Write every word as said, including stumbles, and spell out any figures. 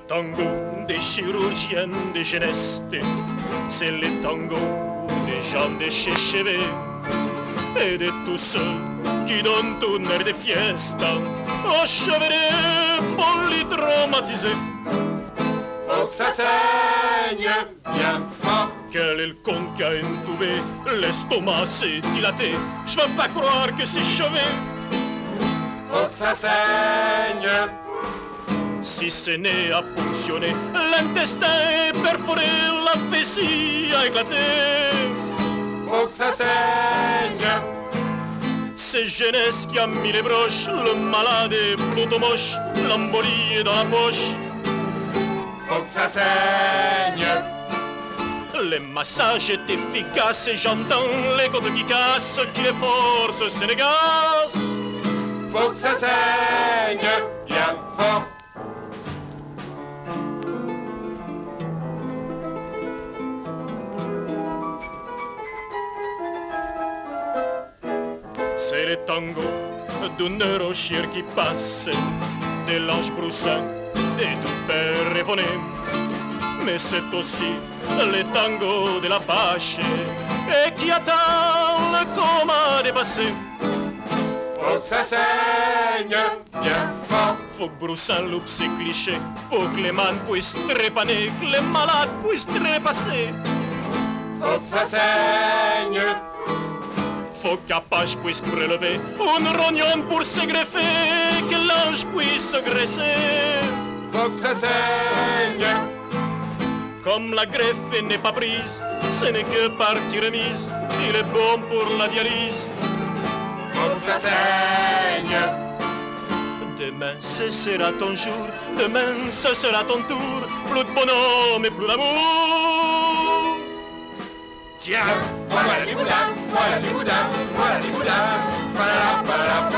tango des chirurgiens de jeunesse, c'est le tango des gens de chez Chevet et de tous ceux qui donnent un air de fiesta aux chevelets polytraumatisés. Faut que ça saigne bien fort. Quel est le con qui a intubé, l'estomac s'est dilaté, je veux pas croire que c'est chevet. Faut que ça saigne. Si ce n'est à ponctionner, l'intestin est perforé, la vessie a éclaté. Faut que ça saigne. C'est jeunesse qui a mis les broches, le malade est plutôt moche, l'embolie est dans la poche. Faut que ça saigne. Les massages est efficaces et j'entends les côtes qui cassent, qui les forces se négassent. Faut que ça saigne bien fort. C'est le tango d'un neurochir qui passe, de l'ange Broussin et du père Révoné. Mais c'est aussi le tango de la Pache et qui attend le coma dépassé. Faut que ça saigne bien fort. Faut que Broussin loupe ses clichés pour que les man puissent trépaner, que les malades puissent trépasser. Faut que ça saigne. Faut qu'Apache puisse prélever une rognon pour se greffer, que l'ange puisse se graisser. Faut que ça saigne. Comme la greffe n'est pas prise, ce n'est que partie remise, il est bon pour la dialyse. Faut que ça saigne. Demain ce sera ton jour, demain ce sera ton tour, plus de bonhomme et plus d'amour. Tiens, voilà les boudins, voilà les boudins, voilà les boudins, voilà, voilà, voilà.